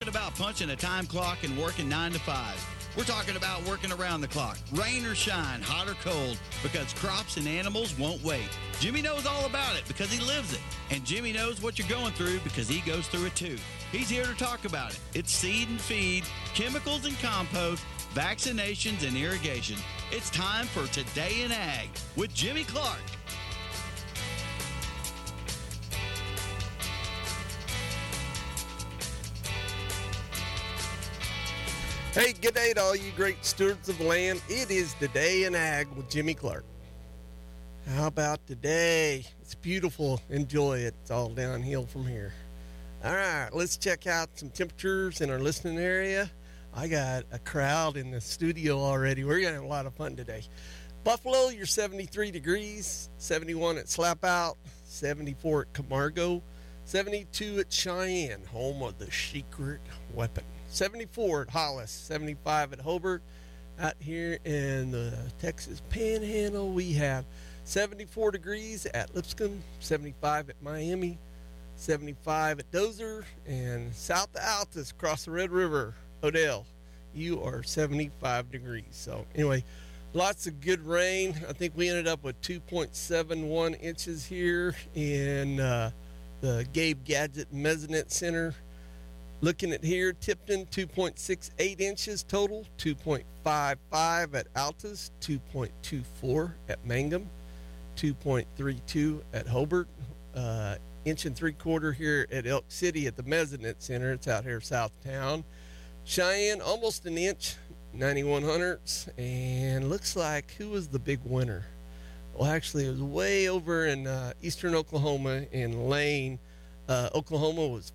about punching a time clock and working 9 to 5. We're talking about working around the clock, rain or shine, hot or cold, because crops and animals won't wait. Jimmy knows all about it because he lives it. And Jimmy knows what you're going through because he goes through it too. He's here to talk about it. It's seed and feed, chemicals and compost, vaccinations and irrigation. It's time for Today in Ag with Jimmy Clark. Hey, good day to all you great stewards of the land. It is Today in Ag with Jimmy Clark. How about today? It's beautiful. Enjoy it. It's all downhill from here. All right, let's check out some temperatures in our listening area. I got a crowd in the studio already. We're going to have a lot of fun today. Buffalo, you're 73 degrees, 71 at Slap Out, 74 at Camargo, 72 at Cheyenne, home of the secret weapon. 74 at Hollis, 75 at Hobart. Out here in the Texas Panhandle, we have 74 degrees at Lipscomb, 75 at Miami, 75 at Dozer, and south of Altus across the Red River, Odell, you are 75 degrees. So anyway, lots of good rain. I think we ended up with 2.71 inches here in the Gabe Gadget Mesonet Center. Looking at here, Tipton, 2.68 inches total, 2.55 at Altus, 2.24 at Mangum, 2.32 at Hobart, inch and 3/4 here at Elk City at the Mesonet Center. It's out here south town. Cheyenne, almost an inch, 91 hundredths, and looks like, who was the big winner? Well, actually, it was way over in eastern Oklahoma in Lane. Oklahoma was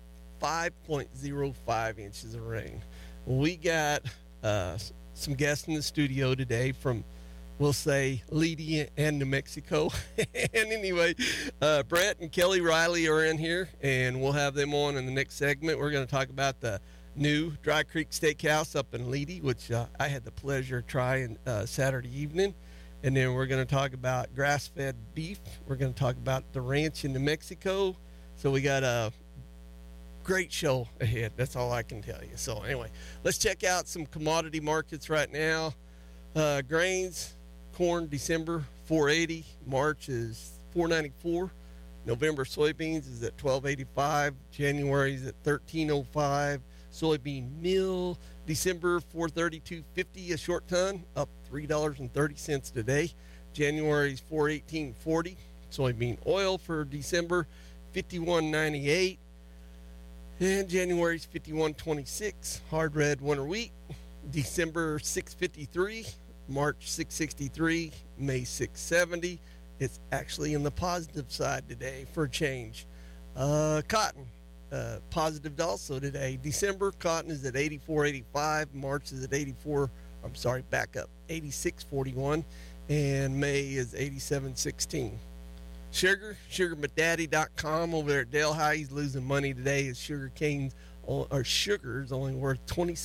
5.05 inches of rain. We got some guests in the studio today from, we'll say, Leedy and New Mexico. And anyway, Brett and Kelly Riley are in here, and we'll have them on in the next segment. We're going to talk about the new Dry Creek Steakhouse up in Leedy, which I had the pleasure of trying Saturday evening. And then we're going to talk about grass-fed beef. We're going to talk about the ranch in New Mexico. So we got a great show ahead. That's all I can tell you. So anyway, let's check out some commodity markets right now. Grains, corn, December, 480. March is 494. November soybeans is at 1285. January is at 1305. Soybean meal, December 432.50 a short ton, up $3.30 today. January's 418.40. Soybean oil for December 51.98. And January's 51.26. Hard red winter wheat, December 6.53. March 6.63. May 6.70. It's actually in the positive side today for a change. Cotton, positive also today. December cotton is at 84.85. March is at 86.41. And May is 87.16. SugarMcDaddy.com over there at Delhi. He's losing money today. His sugar is only worth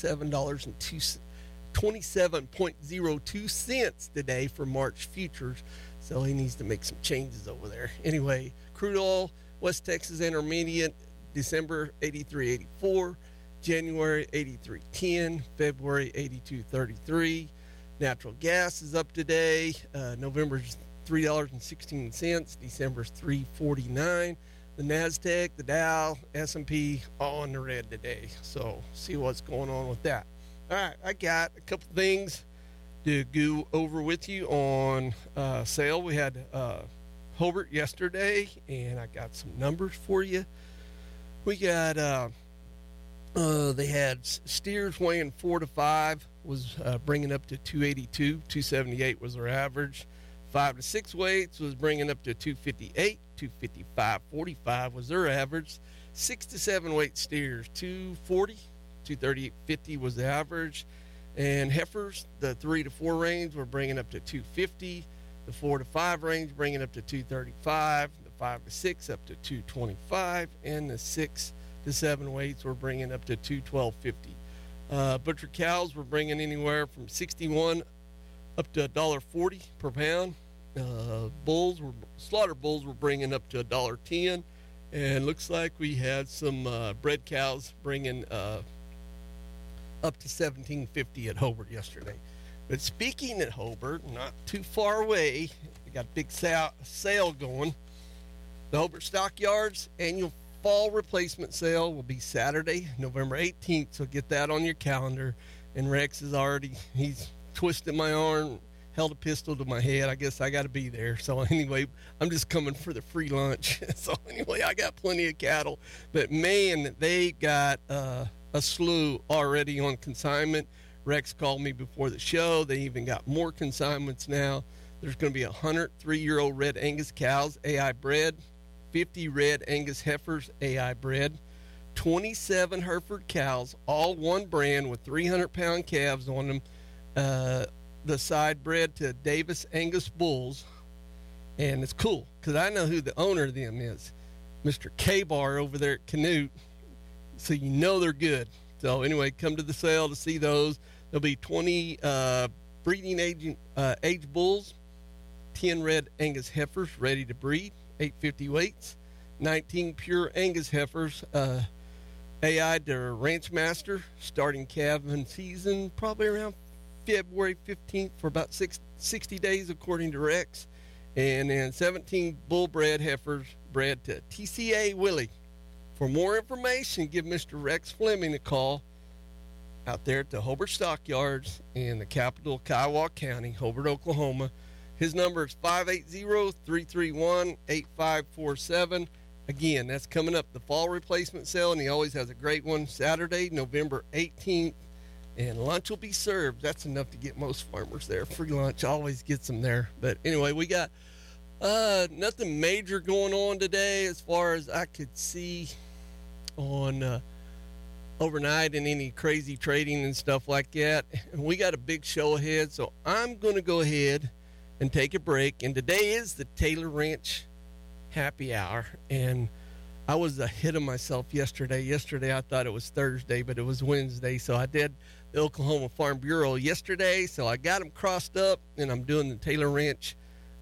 $27.02 today for March futures. So he needs to make some changes over there. Anyway, crude oil, West Texas Intermediate, December 83.84, January 83.10, February 82.33. Natural gas is up today. November's $3.16, December's $3.49. The NASDAQ, the Dow, S&P, all in the red today. So see what's going on with that. All right, I got a couple things to go over with you on sale. We had Hobart yesterday, and I got some numbers for you. We got they had steers weighing 4 to 5 was bringing up to 282. 278 was their average. 5 to 6 weights was bringing up to 258. 255.45 was their average. 6 to 7 weight steers 240. 238.50 was the average. And heifers, the 3 to 4 range, were bringing up to 250. The 4 to 5 range bringing up to 235. The 5 to 6 up to 225. And the 6 to 7 weights were bringing up to 212.50. Butcher cows were bringing anywhere from 61 up to $1.40 per pound. Slaughter bulls were bringing up to $1.10. And looks like we had some bred cows bringing up to $17.50 at Hobart yesterday. But speaking at Hobart, not too far away, we got a big sale going. The Hobart Stockyards annual fall replacement sale will be Saturday, November 18th, so get that on your calendar. And Rex is already, he's twisted my arm, held a pistol to my head. I guess I got to be there. So anyway, I'm just coming for the free lunch. So anyway, I got plenty of cattle. But man, they got a slew already on consignment. Rex called me before the show. They even got more consignments now. There's going to be 100 3-year-old red Angus cows, AI bred, 50 red Angus heifers, AI bred, 27 Hereford cows, all one brand with 300-pound calves on them. The side bred to Davis Angus bulls. And it's cool because I know who the owner of them is, Mr. K-Bar over there at Canute. So you know they're good. So anyway, come to the sale to see those. There'll be 20 breeding age bulls, 10 red Angus heifers ready to breed, 850 weights, 19 pure Angus heifers, AI to Ranch Master, starting calving season probably around February 15th for about 60 days according to Rex, and then 17 bull bred heifers bred to TCA Willie. For more information, give Mr. Rex Fleming a call out there at the Hobart Stockyards in the capital, Kiowa County, Hobart, Oklahoma. His number is 580-331-8547. Again, that's coming up, the fall replacement sale, and he always has a great one, Saturday, November 18th, and lunch will be served. That's enough to get most farmers there. Free lunch always gets them there. But anyway, we got nothing major going on today as far as I could see on overnight and any crazy trading and stuff like that. And we got a big show ahead, so I'm going to go ahead and take a break. And today is the Taylor Ranch Happy Hour, and I was ahead of myself yesterday. Yesterday I thought it was Thursday, but it was Wednesday, so I did the Oklahoma Farm Bureau yesterday, so I got them crossed up, and I'm doing the Taylor Ranch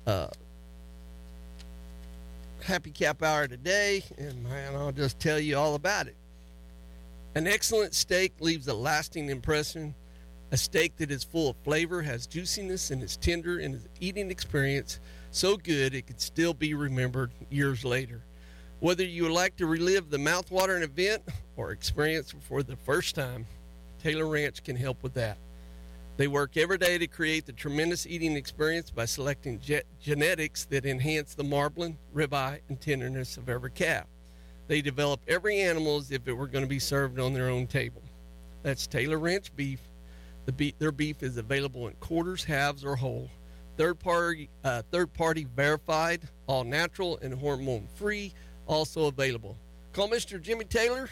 Happy Cap Hour today, and man, I'll just tell you all about it. An excellent steak leaves a lasting impression. A steak that is full of flavor, has juiciness, and is tender in its eating experience, so good it could still be remembered years later. Whether you would like to relive the mouthwatering event or experience it for the first time, Taylor Ranch can help with that. They work every day to create the tremendous eating experience by selecting genetics that enhance the marbling, ribeye, and tenderness of every calf. They develop every animal as if it were going to be served on their own table. That's Taylor Ranch beef. Their beef is available in quarters, halves, or whole. Third party verified, all natural and hormone free, also available. Call Mr. Jimmy Taylor,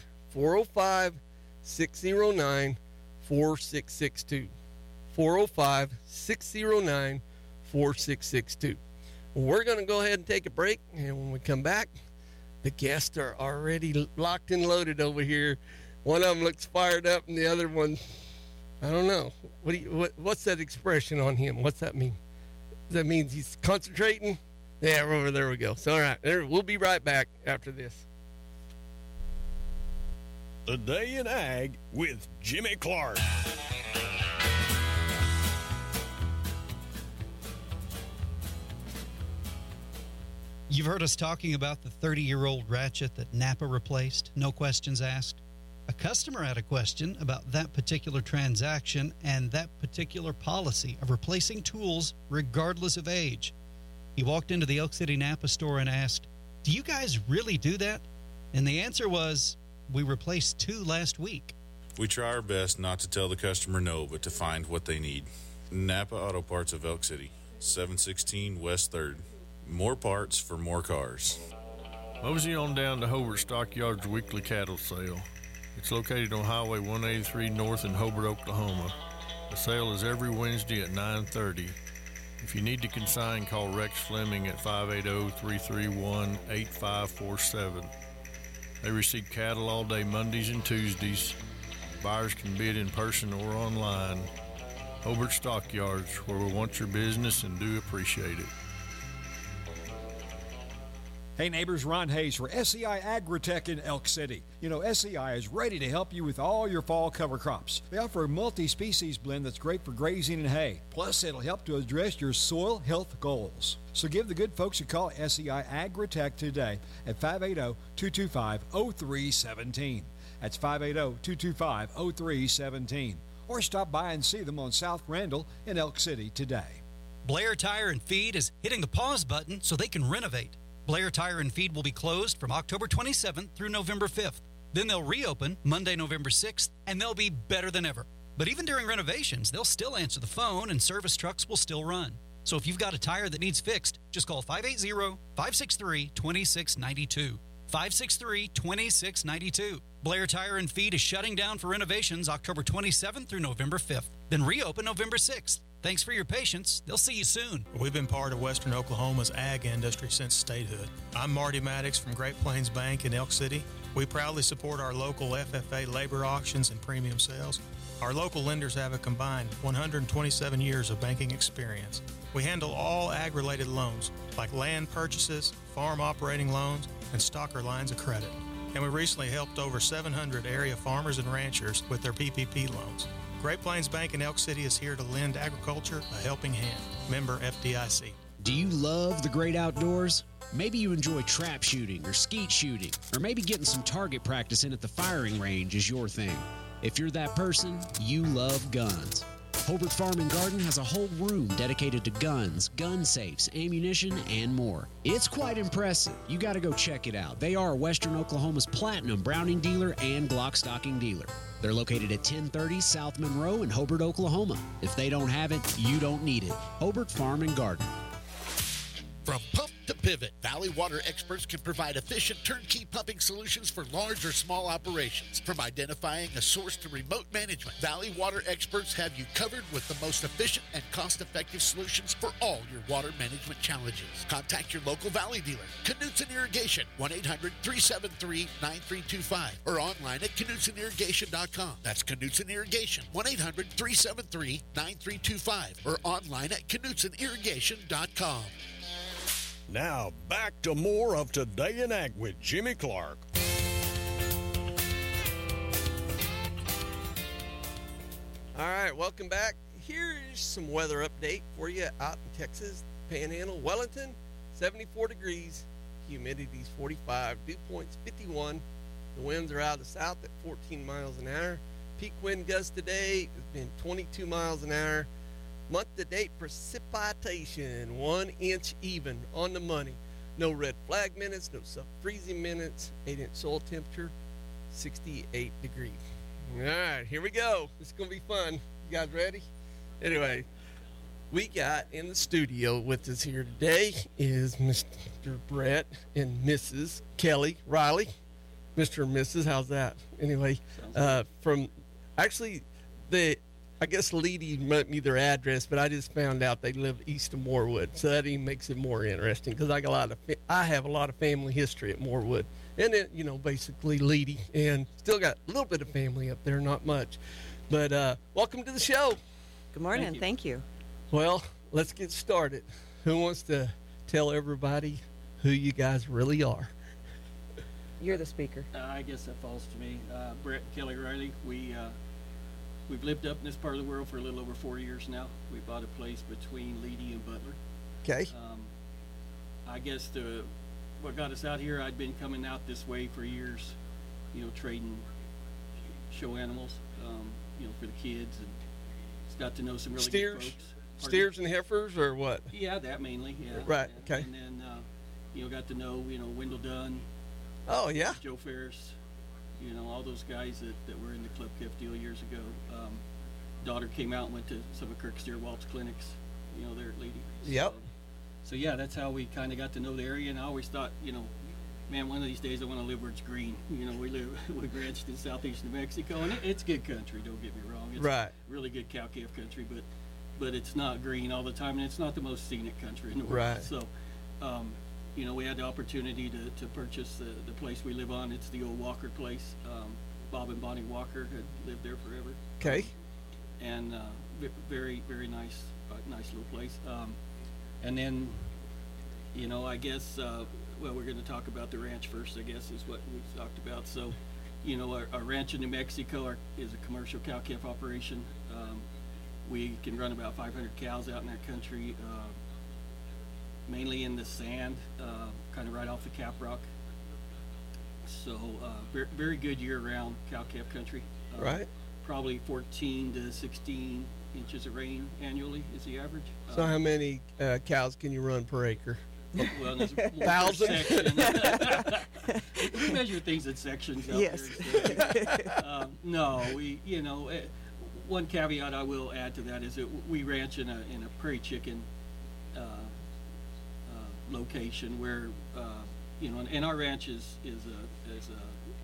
405-609-4662. 405-609-4662. We're going to go ahead and take a break, and when we come back, the guests are already locked and loaded over here. One of them looks fired up, and the other one, I don't know. What's that expression on him? What's that mean? That means he's concentrating? Yeah, there we go. So, all right, we'll be right back after this. The Day in Ag with Jimmy Clark. You've heard us talking about the 30-year-old ratchet that Napa replaced, no questions asked. A customer had a question about that particular transaction and that particular policy of replacing tools regardless of age. He walked into the Elk City Napa store and asked, "Do you guys really do that?" And the answer was, "We replaced 2 last week." We try our best not to tell the customer no, but to find what they need. Napa Auto Parts of Elk City, 716 West 3rd. More parts for more cars. Mosey on down to Hobart Stockyards weekly cattle sale. It's located on Highway 183 North in Hobart, Oklahoma. The sale is every Wednesday at 9:30. If you need to consign, call Rex Fleming at 580-331-8547. They receive cattle all day Mondays and Tuesdays. Buyers can bid in person or online. Hobart Stockyards, where we want your business and do appreciate it. Hey neighbors, Ron Hayes for SEI Agritech in Elk City. You know, SEI is ready to help you with all your fall cover crops. They offer a multi-species blend that's great for grazing and hay. Plus, it'll help to address your soil health goals. So give the good folks a call at SEI Agritech today at 580-225-0317. That's 580-225-0317. Or stop by and see them on South Randall in Elk City today. Blair Tire and Feed is hitting the pause button so they can renovate. Blair Tire and Feed will be closed from October 27th through November 5th. Then they'll reopen Monday, November 6th, and they'll be better than ever. But even during renovations, they'll still answer the phone and service trucks will still run. So if you've got a tire that needs fixed, just call 580-563-2692. 563-2692. Blair Tire and Feed is shutting down for renovations October 27th through November 5th. Then reopen November 6th. Thanks for your patience. They'll see you soon. We've been part of Western Oklahoma's ag industry since statehood. I'm Marty Maddox from Great Plains Bank in Elk City. We proudly support our local FFA labor auctions and premium sales. Our local lenders have a combined 127 years of banking experience. We handle all ag-related loans, like land purchases, farm operating loans, and stocker lines of credit. And we recently helped over 700 area farmers and ranchers with their PPP loans. Great Plains Bank in Elk City is here to lend agriculture a helping hand. Member FDIC. Do you love the great outdoors? Maybe you enjoy trap shooting or skeet shooting, or maybe getting some target practice in at the firing range is your thing. If you're that person, you love guns. Hobart Farm and Garden has a whole room dedicated to guns, gun safes, ammunition, and more. It's quite impressive. You got to go check it out. They are Western Oklahoma's platinum Browning dealer and Glock stocking dealer. They're located at 1030 South Monroe in Hobart, Oklahoma. If they don't have it, you don't need it. Hobart Farm and Garden. From pump to pivot, Valley Water experts can provide efficient turnkey pumping solutions for large or small operations. From identifying a source to remote management, Valley Water experts have you covered with the most efficient and cost-effective solutions for all your water management challenges. Contact your local Valley dealer, Knutson Irrigation, 1-800-373-9325, or online at KnutSonIrrigation.com. That's Knutson Irrigation, 1-800-373-9325, or online at KnutSonIrrigation.com. Now, back to more of Today in Ag with Jimmy Clark. All right, welcome back. Here's some weather update for you out in Texas, Panhandle, Wellington, 74 degrees, humidity's 45, dew point's 51. The winds are out of the south at 14 miles an hour. Peak wind gust today has been 22 miles an hour. Month-to-date precipitation, 1 inch even on the money. No red flag minutes, no sub-freezing minutes. 8-inch soil temperature, 68 degrees. All right, here we go. It's going to be fun. You guys ready? Anyway, we got in the studio with us here today is Mr. Brett and Mrs. Kelly Riley. Mr. and Mrs., how's that? Anyway, from actually I guess Leedy meant me their address, but I just found out they live east of Morewood, so that even makes it more interesting because I have a lot of family history at Morewood, and then basically Leedy, and still got a little bit of family up there, not much, but welcome to the show. Good morning. Thank you. Well, let's get started. Who wants to tell everybody who you guys really are? You're the speaker. I guess that falls to me. Brett and Kelly Riley. We've lived up in this part of the world for a little over 4 years now. We bought a place between Leedy and Butler. Okay. I guess what got us out here, I'd been coming out this way for years, trading show animals, for the kids, and got to know some really good folks. Steers and heifers, or what? Yeah, that mainly. Yeah. Right. Okay. And then, got to know, Wendell Dunn. Oh yeah. Joe Ferris. All those guys that were in the Club Kef deal years ago. Daughter came out and went to some of Kirk Steerwald's clinics, there at Leedy. Yep. So yeah, that's how we kind of got to know the area, and I always thought, man, one of these days I want to live where it's green. We branched in southeast New Mexico, and it's good country, don't get me wrong. It's right. Really good cow-calf country, but it's not green all the time, and it's not the most scenic country in the world. Right. So, we had the opportunity to purchase the place we live on. It's the old Walker place. Bob and Bonnie Walker had lived there forever. Okay. And very, very nice little place. And then, I guess well, we're going to talk about the ranch first, I guess, is what we talked about. So, you know, our ranch in New Mexico is a commercial cow-calf operation. We can run about 500 cows out in that country, mainly in the sand, kind of right off the Cap Rock. So, very, very good year-round cow-calf country. Right. Probably 14 to 16 inches of rain annually is the average. So how many cows can you run per acre? Well, there's more 1,000? section. We measure things in sections out Yes. there. So, no, one caveat I will add to that is that we ranch in a prairie chicken location where and our ranch is a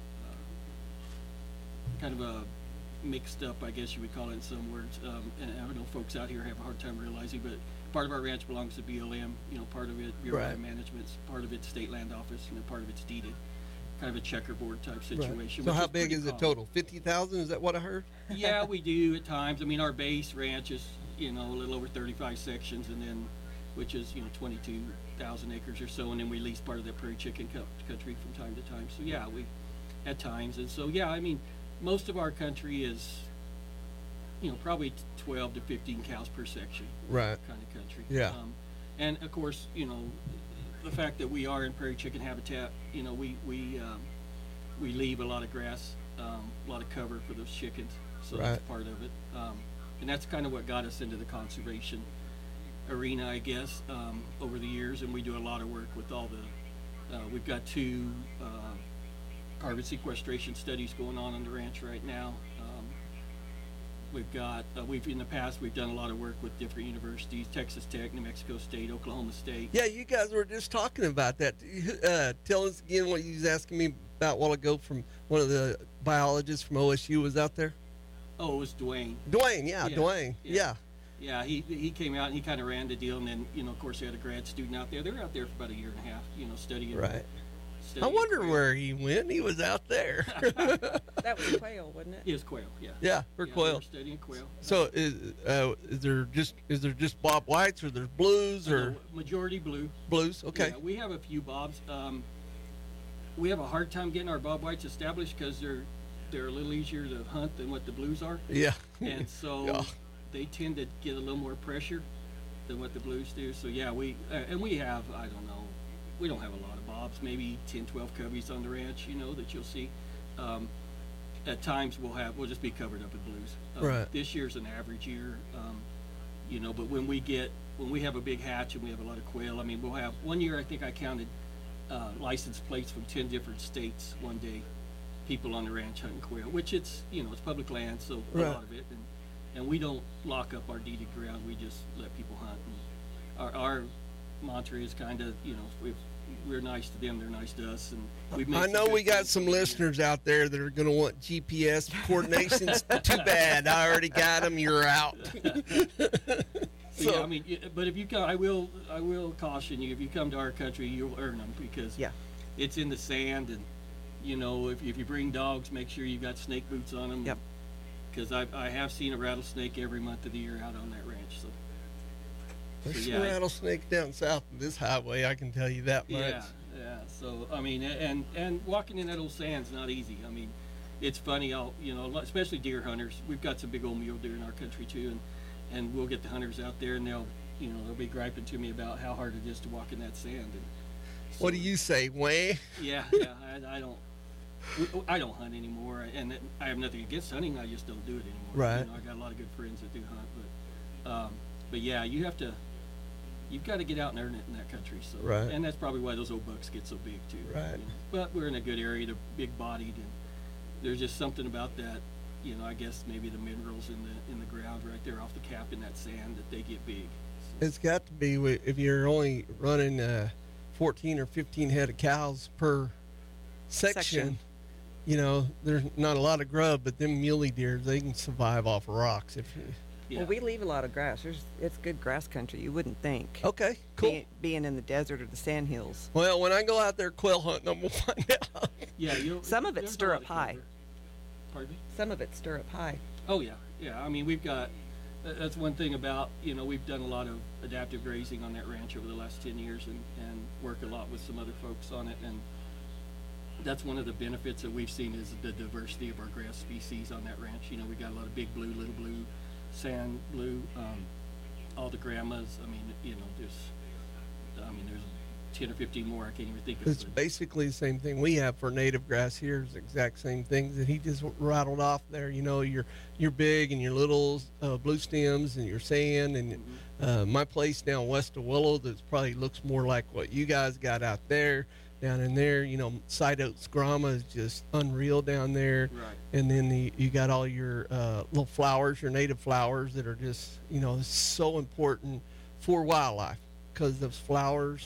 kind of a mixed up, I guess you would call it in some words. And I know folks out here have a hard time realizing, but part of our ranch belongs to BLM. Part of it Bureau of Management, part of it's State Land Office, and then part of it's deeded. Kind of a checkerboard type situation. So how big is it total? 50,000? Is that what I heard? Yeah, we do at times. I mean, our base ranch is a little over 35 sections, and then which is 22,000 acres or so, and then we lease part of that prairie chicken country from time to time. So yeah, we at times, and so yeah, I mean, most of our country is probably 12 to 15 cows per section. Right. Kind of country. Yeah. And of course, the fact that we are in prairie chicken habitat, we leave a lot of grass, a lot of cover for those chickens, so that's part of it. And that's kind of what got us into the conservation arena, I guess, over the years. And we do a lot of work with all the. We've got 2 carbon sequestration studies going on the ranch right now. In the past we've done a lot of work with different universities, Texas Tech, New Mexico State, Oklahoma State. Yeah, you guys were just talking about that. Tell us again what you was asking me about a while ago from one of the biologists from OSU was out there. Oh, it was Dwayne. Dwayne, yeah. Dwayne, yeah. Yeah, he came out and he kind of ran the deal, and then of course they had a grad student out there. They were out there for about a year and a half, studying. Right. I wonder where he went. He was out there. That was quail, wasn't it? It was quail, yeah. Yeah, for quail. We were studying quail. So is there just Bob Whites, or there's blues, or majority blue? Blues, okay. Yeah, we have a few Bobs. We have a hard time getting our Bob Whites established because they're a little easier to hunt than what the blues are. Yeah. And so they tend to get a little more pressure than what the blues do. So yeah, we have, I don't know, we don't have a lot of Bobs, maybe 10, 12 coveys on the ranch, that you'll see. At times we'll just be covered up with blues. Right. This year's an average year, but when we have a big hatch and we have a lot of quail, I mean, we'll have, one year I think I counted license plates from 10 different states one day, people on the ranch hunting quail, which it's public land, so a lot of it, and we don't lock up our deeded ground, we just let people hunt. And our mantra is kind of, if we're nice to them, they're nice to us, and I know we got some listeners out there that are going to want GPS coordinations. Too bad, I already got them. You're out. So, yeah, I mean, but if you come, I will caution you. If you come to our country, you'll earn them because it's in the sand, and if you bring dogs, make sure you got snake boots on them. Yep. Because I have seen a rattlesnake every month of the year out on that ranch. So. There's some rattlesnakes down south of this highway, I can tell you that much. Yeah. So I mean, and walking in that old sand's not easy. I mean, it's funny. Especially deer hunters. We've got some big old mule deer in our country too, and we'll get the hunters out there, and they'll be griping to me about how hard it is to walk in that sand. And so, what do you say, Wayne? Yeah. I don't hunt anymore, and I have nothing against hunting. I just don't do it anymore. Right. I got a lot of good friends that do hunt, but yeah, you've got to get out and earn it in that country. So, right. And that's probably why those old bucks get so big too. Right. But we're in a good area. They're big-bodied, and there's just something about that. I guess maybe the minerals in the ground right there off the cap in that sand that they get big. So. It's got to be if you're only running 14 or 15 head of cows per section. There's not a lot of grub, but them muley deer, they can survive off of rocks. Well, we leave a lot of grass. It's good grass country. You wouldn't think. Okay, cool. Being in the desert or the sand hills. Well, when I go out there quail hunting, I'm gonna find out. Yeah, some of it's stirrup high. Pardon me? Some of it's stirrup high. Oh yeah. I mean, we've got that's one thing about, we've done a lot of adaptive grazing on that ranch over the last 10 years and work a lot with some other folks on it. And that's one of the benefits that we've seen is the diversity of our grass species on that ranch. We got a lot of big blue, little blue, sand blue, all the grandmas. There's 10 or 15 more. I can't even think of it. It's basically the same thing we have for native grass here. It's the exact same things that he just rattled off there. Your big and your little blue stems and your sand and my place down west of Willow that probably looks more like what you guys got out there. Down in there, side oats grama is just unreal down there. Right. And then you got all your little flowers, your native flowers that are just, so important for wildlife because those flowers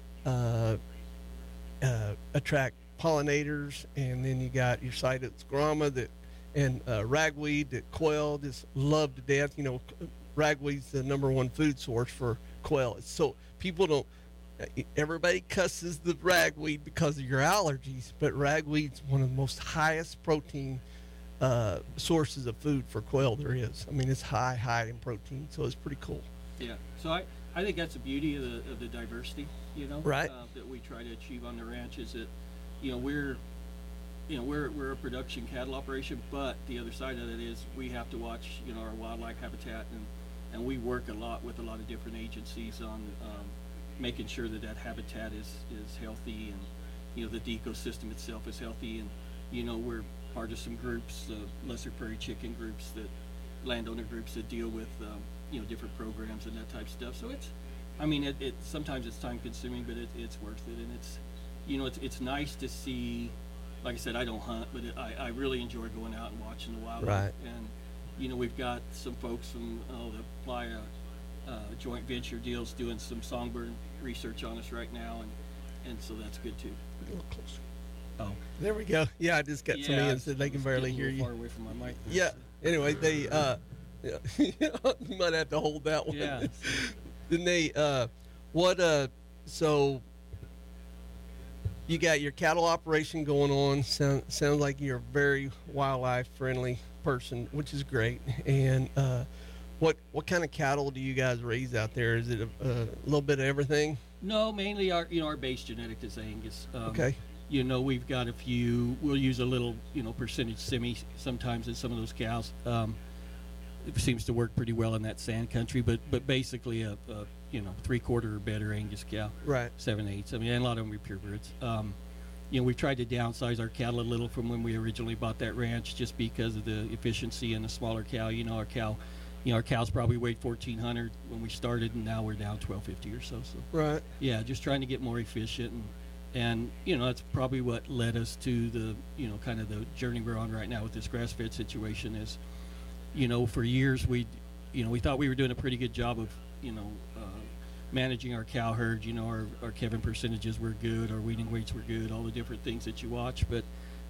attract pollinators. And then you got your side oats grama and ragweed that quail just love to death. Ragweed's the number one food source for quail. So people don't. Everybody cusses the ragweed because of your allergies, but ragweed's one of the most highest protein sources of food for quail there is. It's high in protein, so it's pretty cool. Yeah. So I think that's the beauty of the diversity, right? That we try to achieve on the ranch is that, we're a production cattle operation, but the other side of it is we have to watch, our wildlife habitat, and we work a lot with a lot of different agencies on making sure that habitat is healthy and, that the ecosystem itself is healthy. And, we're part of some groups, lesser prairie chicken groups, landowner groups that deal with, different programs and that type of stuff. So it's, sometimes it's time consuming, but it's worth it. And it's nice to see, like I said, I don't hunt, but I really enjoy going out and watching the wildlife. Right. And, we've got some folks from the Playa joint venture deals doing some songbird research on us right now, and so that's good too. A little closer. Oh, there we go. Yeah, I just got some in so they can barely hear you. Far away from my mic. Yeah. Anyway, they you might have to hold that one. Yeah. Then they so you got your cattle operation going on. Sounds like you're a very wildlife friendly person, which is great. And what kind of cattle do you guys raise out there? Is it a little bit of everything? No, mainly our base genetic is Angus. Okay. We've got a few. We'll use a little, percentage semi sometimes in some of those cows. It seems to work pretty well in that sand country, but basically a 3/4 or better Angus cow. Right. 7/8. And a lot of them are purebreds. We've tried to downsize our cattle a little from when we originally bought that ranch, just because of the efficiency and the smaller cow. Our cows probably weighed 1,400 when we started, and now we're down 1,250 or so. So right. Yeah, just trying to get more efficient, and that's probably what led us to the kind of the journey we're on right now with this grass-fed situation. Is for years we thought we were doing a pretty good job of managing our cow herd. Our calving percentages were good, our weaning weights were good, all the different things that you watch. But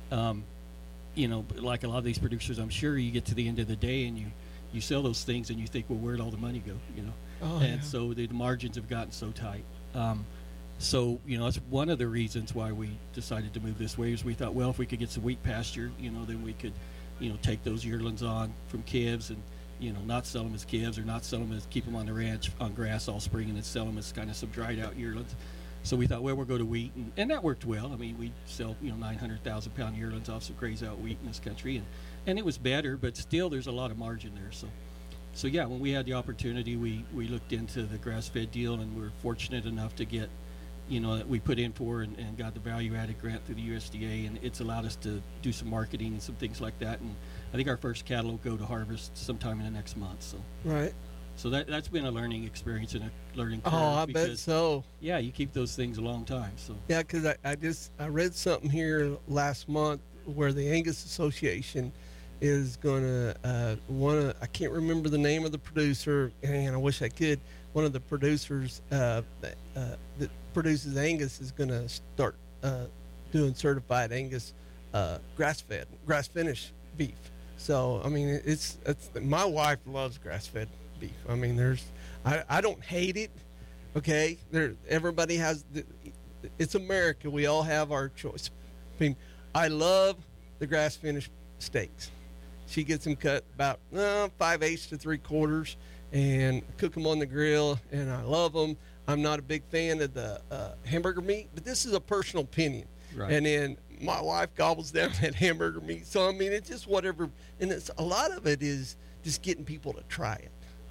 like a lot of these producers, I'm sure you get to the end of the day and you sell those things and you think, well, where'd all the money go? So the margins have gotten so tight. So that's one of the reasons why we decided to move this way. Is we thought, well, if we could get some wheat pasture, then we could take those yearlings on from calves and not sell them as calves, or not sell them as, keep them on the ranch on grass all spring and then sell them as kind of some dried out yearlings. So we thought, well, we'll go to wheat, and that worked well. We sell 900,000 pound yearlings off some graze out wheat in this country, and it was better, but still there's a lot of margin there. So yeah, when we had the opportunity, we looked into the grass-fed deal, and we were fortunate enough to get, that we put in for and got the value-added grant through the USDA, and it's allowed us to do some marketing and some things like that. And I think our first cattle will go to harvest sometime in the next month. So right. So that's been a learning experience and a learning curve. Oh, I bet so. Yeah, you keep those things a long time. So yeah, because I read something here last month where the Angus Association is going to I can't remember the name of the producer, and I wish I could. One of the producers that produces Angus is going to start doing certified Angus grass-fed, grass-finished beef. So it's my wife loves grass-fed beef. I don't hate it. Okay, everybody has it's America. We all have our choice. I love the grass-finished steaks. she gets them cut about 5/8 to 3/4, and cook them on the grill, and I love them. I'm not a big fan of the hamburger meat, but this is a personal opinion. Right. And then my wife gobbles down that hamburger meat. So, I mean, it's just whatever. And it's a lot of it is just getting people to try it,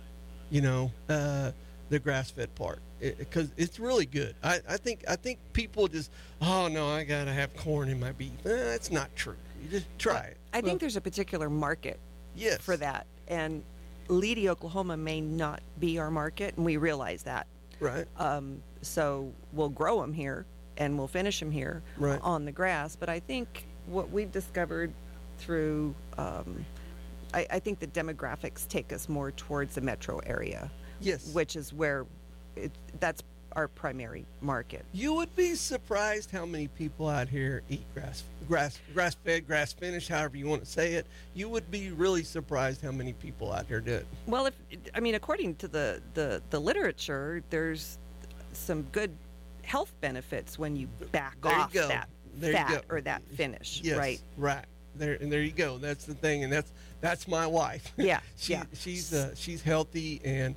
the grass-fed part, because it's really good. I think people just, oh, no, I got to have corn in my beef. That's not true. You just try it. I think there's a particular market for that. And Leedy, Oklahoma may not be our market, and we realize that. Right. So we'll grow them here, and we'll finish them here on the grass. But I think what we've discovered through, I think the demographics take us more towards the metro area. Yes. Which is where that's our primary market. You would be surprised how many people out here eat grass-fed, grass-finished, however you want to say it. You would be really surprised how many people out here do it. Well, according to the literature, there's some good health benefits when you back off that fat or that finish, yes, right? Right. There you go. That's the thing, and that's my wife. Yeah, she's healthy, and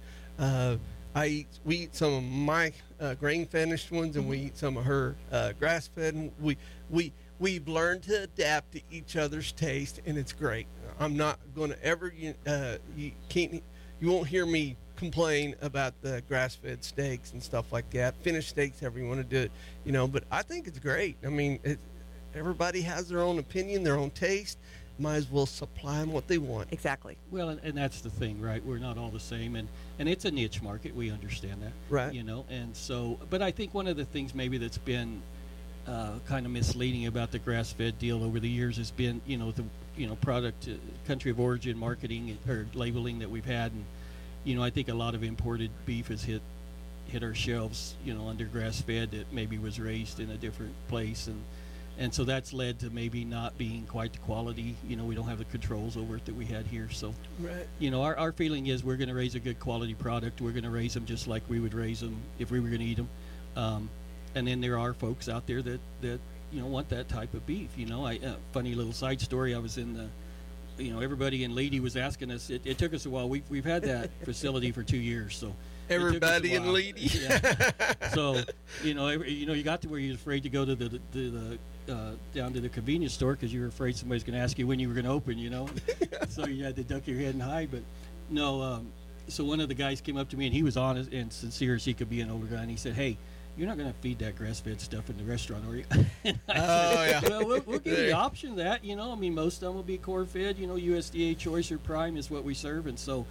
we eat some of my grain finished ones, and we eat some of her grass fed. And we've learned to adapt to each other's taste, and it's great. I'm not going to ever you won't hear me complain about the grass fed steaks and stuff like that. Finished steaks, however you want to do it, But I think it's great. I mean, everybody has their own opinion, their own taste. Might as well supply them what they want. Exactly. Well, and that's the thing, right? We're not all the same, and it's a niche market. We understand that, right? And so, but I think one of the things maybe that's been kind of misleading about the grass-fed deal over the years has been, the product country of origin marketing or labeling that we've had, and I think a lot of imported beef has hit our shelves, under grass-fed that maybe was raised in a different place, and so that's led to maybe not being quite the quality. We don't have the controls over it that we had here. So, right. Our feeling is we're going to raise a good quality product. We're going to raise them just like we would raise them if we were going to eat them. And then there are folks out there that want that type of beef. Funny little side story. I was in the, everybody in Leedy was asking us. It took us a while. We've had that facility for 2 years, so. Everybody in Leedy. Yeah. So, you got to where you're afraid to go to the down to the convenience store because you were afraid somebody's going to ask you when you were going to open, So you had to duck your head and hide. But no, so one of the guys came up to me, and he was honest and sincere as he could be, an older guy, and he said, "Hey, you're not going to feed that grass-fed stuff in the restaurant, are you?" Yeah. Well, we'll give you the option of that. Most of them will be core-fed. USDA Choice or Prime is what we serve, and so.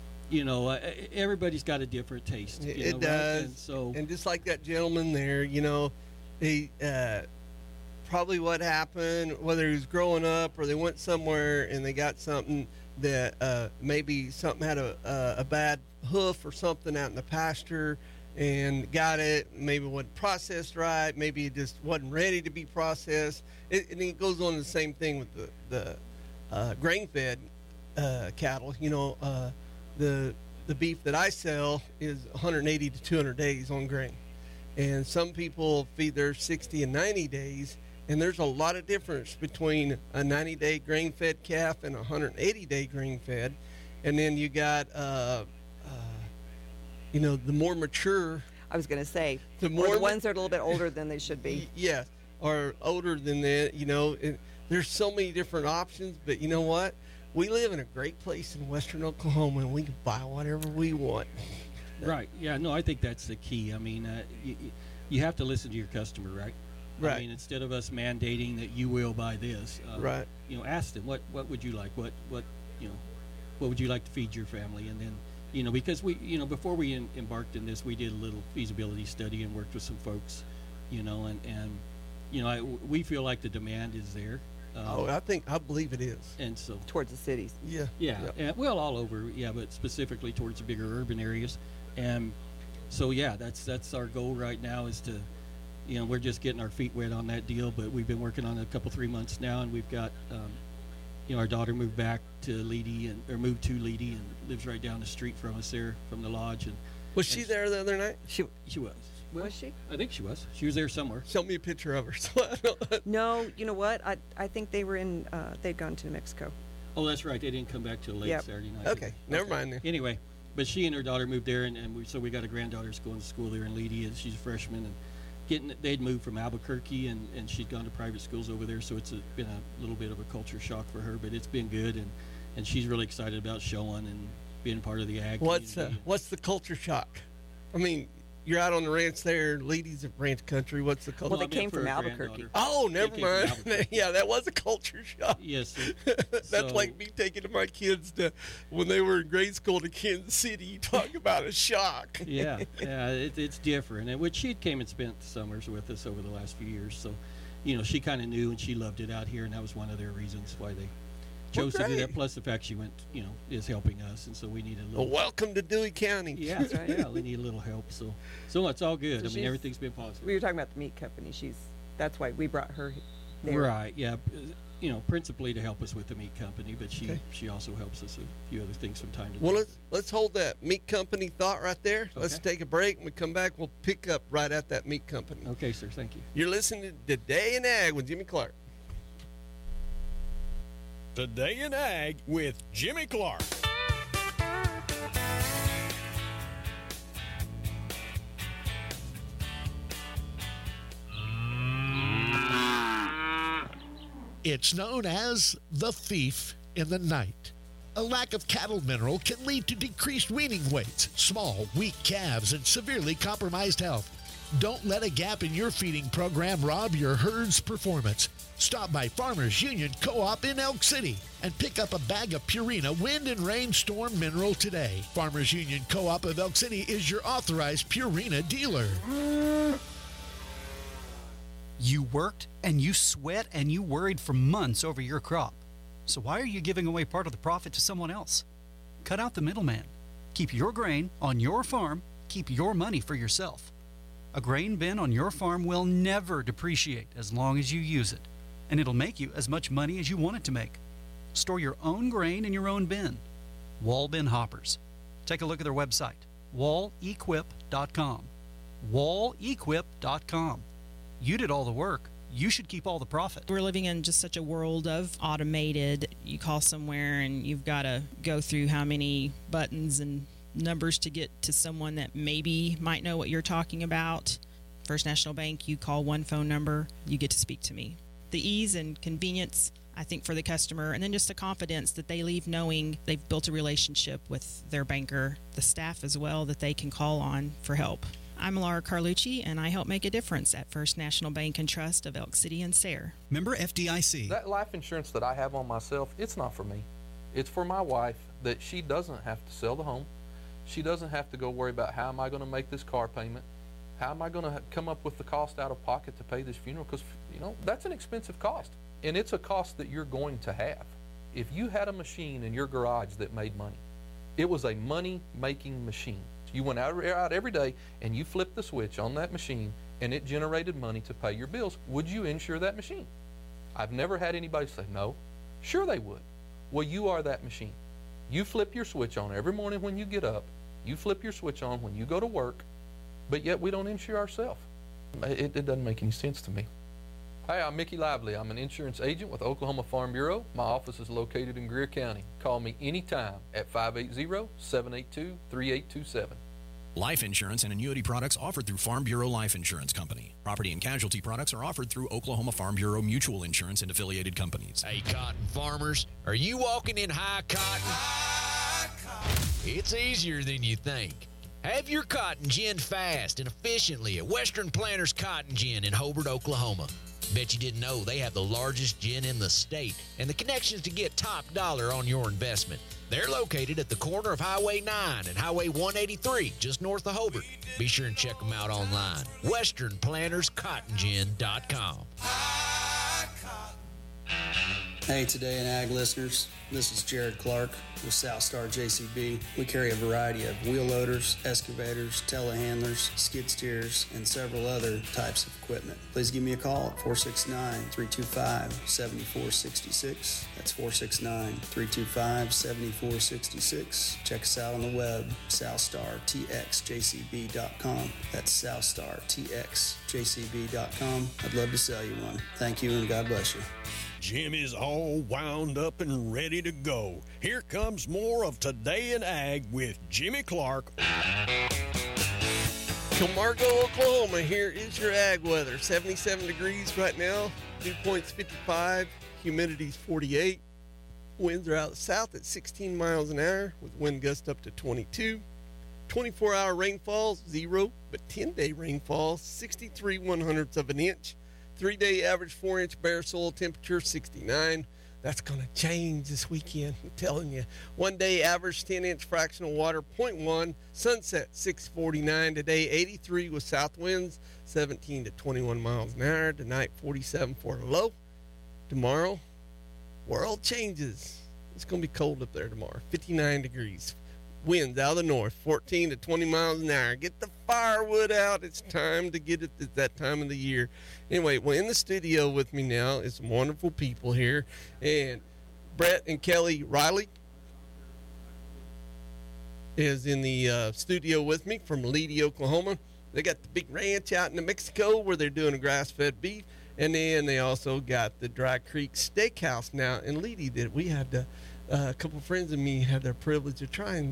Everybody's got a different taste. It does. Right? And just like that gentleman there, he probably what happened, whether he was growing up or they went somewhere and they got something that maybe something had a bad hoof or something out in the pasture and got it, maybe wasn't processed right, maybe it just wasn't ready to be processed. And it goes on the same thing with the grain-fed cattle. The beef that I sell is 180 to 200 days on grain. And some people feed their 60 and 90 days, and there's a lot of difference between a 90-day grain-fed calf and a 180-day grain-fed. And then you got, the more mature. I was going to say, the ones that are a little bit older than they should be. Yes, or older than that, there's so many different options, but you know what? We live in a great place in western Oklahoma, and we can buy whatever we want. Right. Yeah, no, I think that's the key. I mean, you have to listen to your customer, right? Right. I mean, instead of us mandating that you will buy this, right. Ask them, what would you like? What would you like to feed your family? And then, because we, before we embarked in this, we did a little feasibility study and worked with some folks, we feel like the demand is there. I believe it is. And so towards the cities. Yeah. Yeah. And, well, all over. Yeah, but specifically towards the bigger urban areas. And so, yeah, that's our goal right now is to, we're just getting our feet wet on that deal, but we've been working on it a 3 months now, and we've got, our daughter moved back to Leedy moved to Leedy and lives right down the street from us there from the lodge. And was she there the other night? She was. Well, was she? I think she was. She was there somewhere. Show me a picture of her. No, you know what? I think they were they'd gone to New Mexico. Oh, that's right. They didn't come back till late Saturday night. Okay, never mind then. Anyway, but she and her daughter moved there, so we got a granddaughter that's going to school there in Leedy, and she's a freshman. And they'd moved from Albuquerque, and she'd gone to private schools over there, so it's been a little bit of a culture shock for her, but it's been good, and she's really excited about showing and being part of the ag community. What's the culture shock? I mean, you're out on the ranch there. Leedy's a ranch country. What's the culture? Well, they came from Albuquerque. Oh, never mind. Yeah, that was a culture shock. Yes. That's like me taking my kids when they were in grade school to Kansas City. You talk about a shock. Yeah, it's different. And which she came and spent summers with us over the last few years. So, she kind of knew and she loved it out here, and that was one of their reasons why they chose to do that. Plus the fact she went, is helping us, and so we need a little. Well, welcome to Dewey County. Yeah, that's right. Yeah, we need a little help. So it's all good. I mean, everything's been positive. We were talking about the meat company. That's why we brought her there. Right. Yeah. Principally to help us with the meat company, but she also helps us a few other things from time to time. Well, let's hold that meat company thought right there. Okay. Let's take a break. When we come back, we'll pick up right at that meat company. Okay, sir. Thank you. You're listening to Today in Ag with Jimmy Clark. Today in Ag with Jimmy Clark. It's known as the thief in the night. A lack of cattle mineral can lead to decreased weaning weights, small, weak calves, and severely compromised health. Don't let a gap in your feeding program rob your herd's performance. Stop by Farmers Union Co-op in Elk City and pick up a bag of Purina Wind and Rainstorm Mineral today. Farmers Union Co-op of Elk City is your authorized Purina dealer. You worked and you sweat and you worried for months over your crop. So why are you giving away part of the profit to someone else? Cut out the middleman. Keep your grain on your farm. Keep your money for yourself. A grain bin on your farm will never depreciate as long as you use it, and it'll make you as much money as you want it to make. Store your own grain in your own bin. Wall Bin Hoppers. Take a look at their website, wallequip.com. Wallequip.com. You did all the work. You should keep all the profit. We're living in just such a world of automated. You call somewhere and you've got to go through how many buttons and numbers to get to someone that maybe might know what you're talking about. First National Bank, you call one phone number, you get to speak to me. The ease and convenience, I think, for the customer, and then just the confidence that they leave knowing they've built a relationship with their banker, the staff as well, that they can call on for help. I'm Laura Carlucci, and I help make a difference at First National Bank and Trust of Elk City and Sayre. Member FDIC. That life insurance that I have on myself, it's not for me. It's for my wife, that she doesn't have to sell the home. She doesn't have to go worry about how am I going to make this car payment? How am I going to come up with the cost out of pocket to pay this funeral? Because, that's an expensive cost. And it's a cost that you're going to have. If you had a machine in your garage that made money, it was a money-making machine. You went out every day and you flipped the switch on that machine and it generated money to pay your bills. Would you insure that machine? I've never had anybody say no. Sure they would. Well, you are that machine. You flip your switch on every morning when you get up. You flip your switch on when you go to work, but yet we don't insure ourselves. It doesn't make any sense to me. Hi, I'm Mickey Lively. I'm an insurance agent with Oklahoma Farm Bureau. My office is located in Greer County. Call me anytime at 580-782-3827. Life insurance and annuity products offered through Farm Bureau Life Insurance Company. Property and casualty products are offered through Oklahoma Farm Bureau Mutual Insurance and affiliated companies. Hey, cotton farmers, are you walking in high cotton? High cotton. It's easier than you think. Have your cotton ginned fast and efficiently at Western Planters Cotton Gin in Hobart, Oklahoma. Bet you didn't know they have the largest gin in the state and the connections to get top dollar on your investment. They're located at the corner of Highway 9 and Highway 183, just north of Hobart. Be sure and check them out online. WesternPlantersCottonGin.com. Hey, Today in Ag listeners, this is Jared Clark with Southstar JCB. We carry a variety of wheel loaders, excavators, telehandlers, skid steers, and several other types of equipment. Please give me a call at 469-325-7466. That's 469-325-7466. Check us out on the web, SouthstarTXJCB.com. That's SouthstarTXJCB.com. I'd love to sell you one. Thank you, and God bless you. Jimmy's all wound up and ready to go. Here comes more of Today in Ag with Jimmy Clark. Camargo, Oklahoma, here is your ag weather. 77 degrees right now, dew point's 55, humidity's 48. Winds are out south at 16 miles an hour with wind gusts up to 22. 24-hour rainfall, 0, but 10-day rainfall, 63 1/100ths of an inch. 3-day average 4-inch bare soil temperature, 69. That's going to change this weekend, I'm telling you. 1-day average 10-inch fractional water, 0.1. Sunset, 6:49 today, 83 with south winds, 17 to 21 miles an hour. Tonight, 47 for a low. Tomorrow, world changes. It's going to be cold up there tomorrow, 59 degrees. Winds out of the north, 14 to 20 miles an hour. Get the firewood out. It's time to get it at that time of the year. Anyway, well, in the studio with me now is some wonderful people here. And Brett and Kelly Riley is in the studio with me from Leedy, Oklahoma. They got the big ranch out in New Mexico where they're doing a grass-fed beef. And then they also got the Dry Creek Steakhouse now in Leedy that we had to a couple of friends of me had the privilege of trying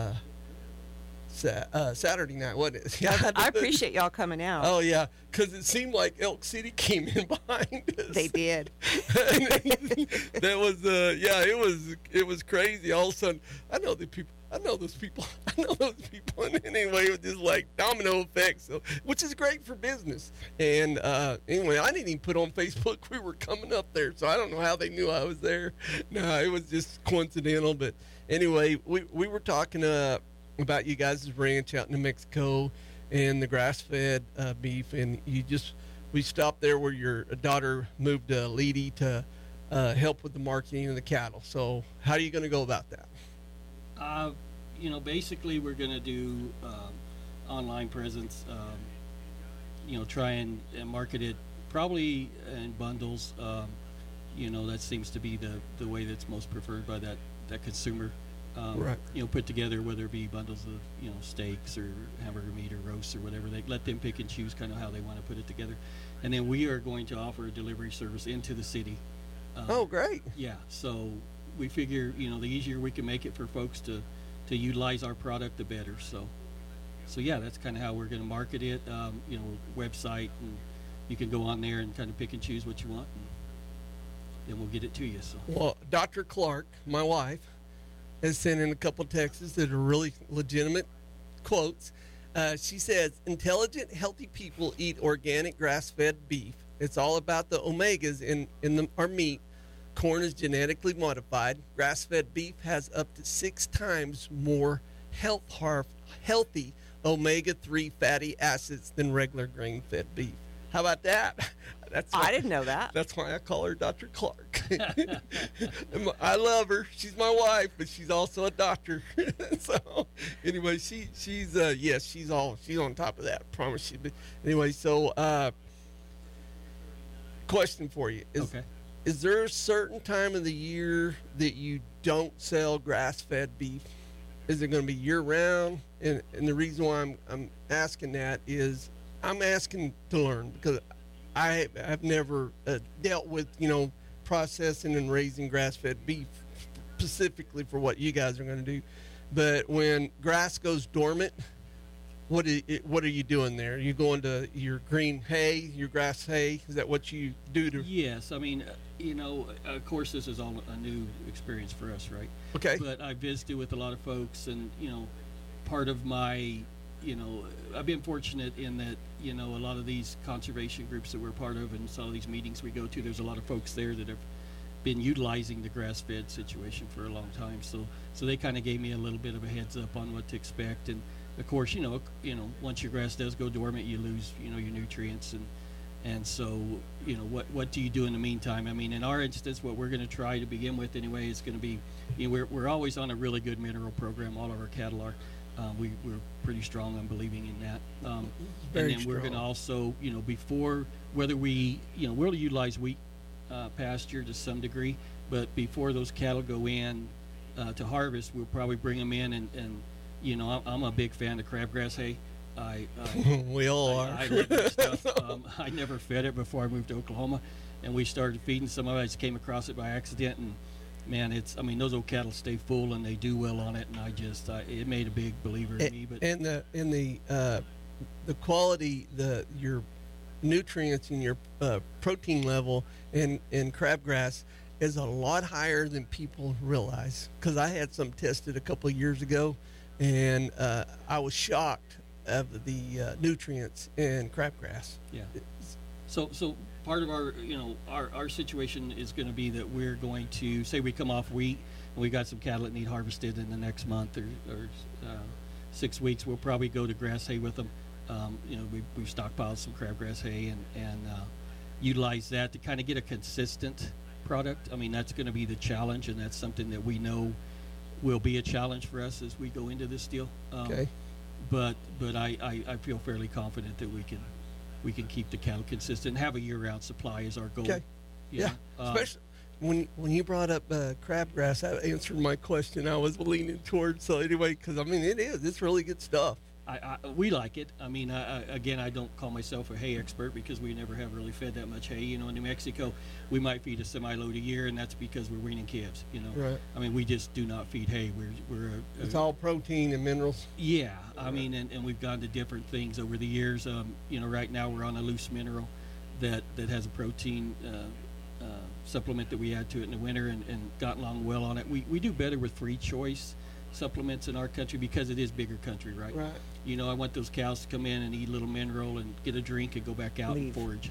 Saturday night, wasn't it? Yeah, I appreciate y'all coming out. Oh, yeah, because it seemed like Elk City came in behind us. They did. That was, yeah, it was crazy. All of a sudden, I know those people. And anyway, it was just like domino effect, so, which is great for business. And anyway, I didn't even put on Facebook we were coming up there, so I don't know how they knew I was there. No, it was just coincidental. But anyway, we were talking about you guys' ranch out in New Mexico and the grass-fed beef, and we stopped there where your daughter moved to Leedy to help with the marketing of the cattle. So how are you going to go about that? Basically we're going to do online presence, try and market it probably in bundles. That seems to be the way that's most preferred by that consumer. Right. Put together, whether it be bundles of, steaks or hamburger meat or roasts or whatever. They let them pick and choose kind of how they want to put it together. And then we are going to offer a delivery service into the city. Oh, great. Yeah. So we figure, the easier we can make it for folks to utilize our product, the better. So yeah, that's kind of how we're going to market it. Website, and you can go on there and kind of pick and choose what you want, and then we'll get it to you. So. Well, Dr. Clark, my wife, has sent in a couple texts that are really legitimate quotes. She says, intelligent, healthy people eat organic grass-fed beef. It's all about the omegas in our meat. Corn is genetically modified. Grass-fed beef has up to 6 times more healthy omega-3 fatty acids than regular grain-fed beef. How about that? I didn't know that. That's why I call her Dr. Clark. I love her. She's my wife, but she's also a doctor. So anyway, she's on top of that. I promise you. But anyway, so question for you is. Okay. Is there a certain time of the year that you don't sell grass-fed beef? Is it going to be year-round? And the reason why I'm asking that is I'm asking to learn because I have never dealt with, processing and raising grass-fed beef specifically for what you guys are going to do. But when grass goes dormant, what are you doing there? Are you going to your green hay, your grass hay? Is that what you do to? Yes. I mean, of course, this is all a new experience for us, right? Okay. But I visited with a lot of folks, and part of my, I've been fortunate in that a lot of these conservation groups that we're part of, and some of these meetings we go to, there's a lot of folks there that have been utilizing the grass-fed situation for a long time. So they kind of gave me a little bit of a heads up on what to expect. And of course, once your grass does go dormant, you lose, your nutrients, and so, what do you do in the meantime? I mean, in our instance, what we're going to try to begin with anyway is going to be, we're always on a really good mineral program. All of our cattle are. We're pretty strong on believing in that. And then we're going to also, before, whether we, we'll utilize wheat pasture to some degree, but before those cattle go in to harvest, we'll probably bring them in and I'm a big fan of crabgrass hay. We all are. I love that stuff. I never fed it before I moved to Oklahoma, and we started feeding some of it. I just came across it by accident, and man, those old cattle stay full and they do well on it, and it made a big believer in me. But the quality, your nutrients and your protein level in crabgrass is a lot higher than people realize. Because I had some tested a couple of years ago, and I was shocked of the nutrients in crabgrass. Yeah. So part of our situation is going to be that we're going to say we come off wheat and we got some cattle that need harvested in the next month or 6 weeks. We'll probably go to grass hay with them. We've stockpiled some crabgrass hay and utilize that to kind of get a consistent product. I mean, that's going to be the challenge, and that's something that we know will be a challenge for us as we go into this deal. Okay. But I feel fairly confident that we can keep the cattle consistent and have a year-round supply is our goal. Okay. Yeah. Especially when you brought up crabgrass, that answered my question I was leaning towards. So anyway, because it's really good stuff. We like it. I mean, again, I don't call myself a hay expert because we never have really fed that much hay. In New Mexico, we might feed a semi-load a year, and that's because we're weaning calves. Right. I mean, we just do not feed hay. It's all protein and minerals. Yeah, I mean, and we've gone to different things over the years. Right now we're on a loose mineral that has a protein supplement that we add to it in the winter, and gotten along well on it. We do better with free choice supplements in our country because it is bigger country, right? Right. I want those cows to come in and eat a little mineral and get a drink and go back out and forage.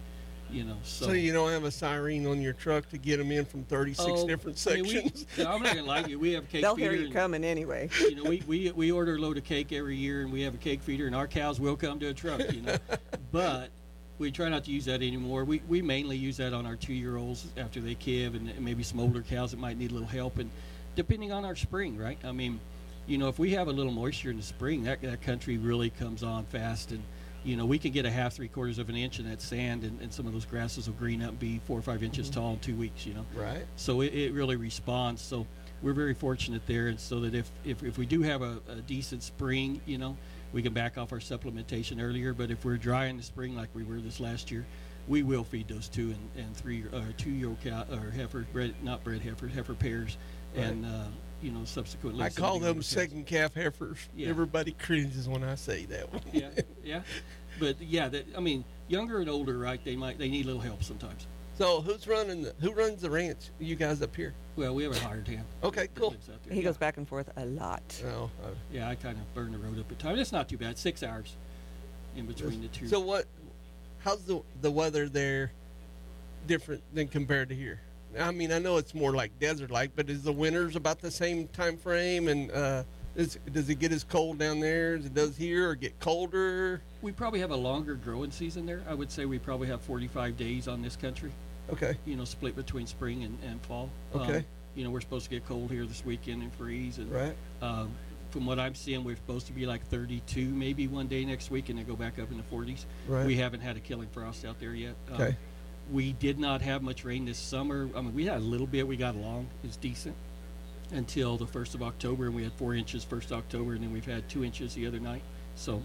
So you don't have a siren on your truck to get them in from 36 different sections. I'm not gonna lie to you. We have a cake They'll feeder. hear you coming anyway. We order a load of cake every year, and we have a cake feeder, and our cows will come to a truck. But we try not to use that anymore. We mainly use that on our 2-year-olds after they calve, and maybe some older cows that might need a little help, and depending on our spring, right? I mean, if we have a little moisture in the spring, that country really comes on fast, and we can get a half, 3/4 of an inch in that sand, and some of those grasses will green up and be 4 or 5 inches tall in 2 weeks. Right. So it really responds. So we're very fortunate there, and so that if we do have a decent spring, we can back off our supplementation earlier. But if we're dry in the spring like we were this last year, we will feed those 2 and 3 2-year-old cow or heifer, heifer pairs, right. And subsequently. I call them second calf heifers. Yeah. Everybody cringes when I say that one. Yeah. But younger and older, right? They need a little help sometimes. So who runs the ranch? You guys up here? Well, we have a hired hand. Okay, cool. He goes back and forth a lot. Oh. Yeah, I kind of burn the road up at times. It's not too bad. 6 hours in between the two. So how's the weather there different than compared to here? I mean, I know it's more like desert-like, but is the winters about the same time frame? And does it get as cold down there as it does here, or get colder? We probably have a longer growing season there. I would say we probably have 45 days on this country. Okay. Split between spring and fall. Okay. We're supposed to get cold here this weekend and freeze. And, right. From what I'm seeing, we're supposed to be like 32 maybe one day next week, and then go back up in the 40s. Right. We haven't had a killing frost out there yet. Okay. We did not have much rain this summer. I mean, we had a little bit. We got along. It was decent until the 1st of October, and we had 4 inches 1st October, and then we've had 2 inches the other night. So,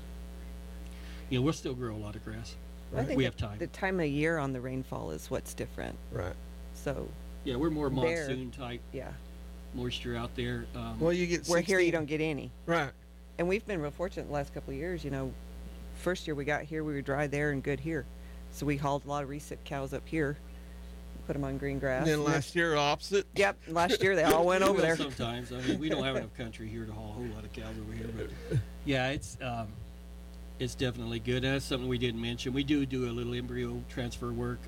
we'll still grow a lot of grass. Right. I think we have time. The time of year on the rainfall is what's different. Right. So. Yeah, we're more monsoon type. Yeah. Moisture out there. Well, you get. Where here you don't get any. Right. And we've been real fortunate the last couple of years. First year we got here, we were dry there and good here. So we hauled a lot of recip cows up here, put them on green grass. And then last year, opposite. Yep, last year they all went over there. Sometimes, we don't have enough country here to haul a whole lot of cows over here, but yeah, it's definitely good. And that's something we didn't mention. We do a little embryo transfer work.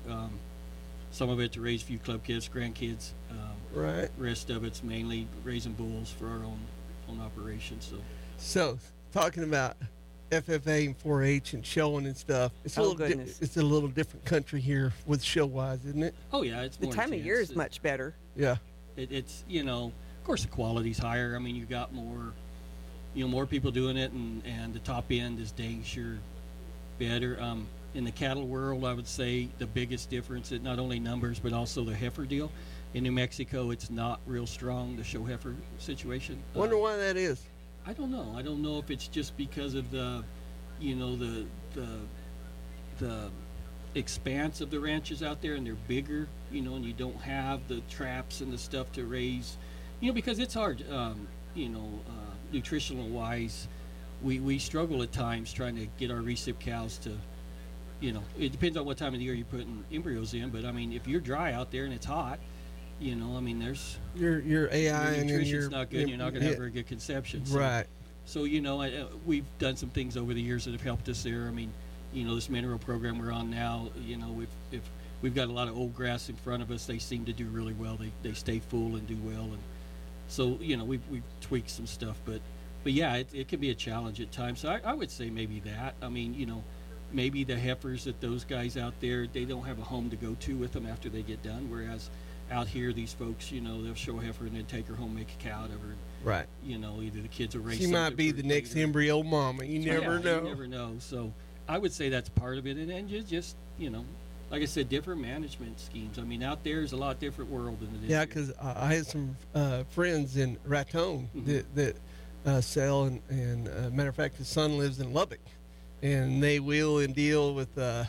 Some of it to raise a few club kids, grandkids. Right. Rest of it's mainly raising bulls for our own operations. So talking about FFA and 4-H and showing and stuff. It's a little different country here with show-wise, isn't it? Oh yeah, it's more the time intense. of year is much better. Yeah, it's of course the quality's higher. I mean, you got more, more people doing it, and the top end is dang sure better. In the cattle world, I would say the biggest difference is not only numbers but also the heifer deal. In New Mexico, it's not real strong, the show heifer situation. Wonder why that is. I don't know. I don't know if it's just because of the expanse of the ranches out there, and they're bigger, you know, and you don't have the traps and the stuff to raise, you know, because it's hard, nutritional wise. We struggle at times trying to get our recip cows to, you know, it depends on what time of the year you're putting embryos in, but I mean, if you're dry out there and it's hot, you know, I mean, there's your AI your and nutrition's not good. You're not going to have very good conception. So, right. So you know, we've done some things over the years that have helped us there. I mean, you know, this mineral program we're on now. You know, if we've got a lot of old grass in front of us, they seem to do really well. They stay full and do well, and so you know, we've tweaked some stuff, but yeah, it can be a challenge at times. So I would say maybe that. I mean, you know, maybe the heifers that those guys out there, they don't have a home to go to with them after they get done, whereas out here, these folks, you know, they'll show a heifer and then take her home, make a cow out of her. Right. You know, either the kids will raise. She might be the next embryo mama. You never know. You never know. So I would say that's part of it, and then just you know, like I said, different management schemes. I mean, out there is a lot different world than it is. Yeah, because I had some friends in Raton that sell, and matter of fact, his son lives in Lubbock, and they wheel and deal with the